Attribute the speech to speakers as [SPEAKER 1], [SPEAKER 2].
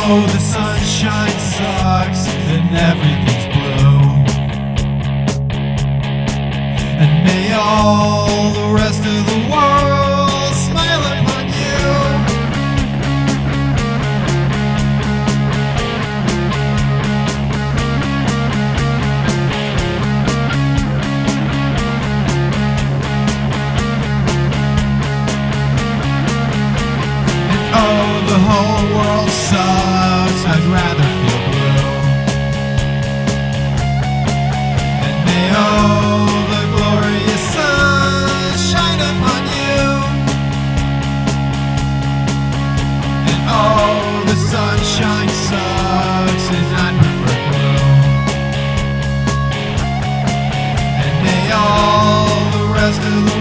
[SPEAKER 1] Oh, the sunshine sucks and everything's blue. And may all the rest of the world smile upon you. And oh, the whole world sucks, I'd rather feel blue. And may all the glorious sun shine upon you. And oh, the sunshine sucks and I'd prefer blue. And may all the rest of the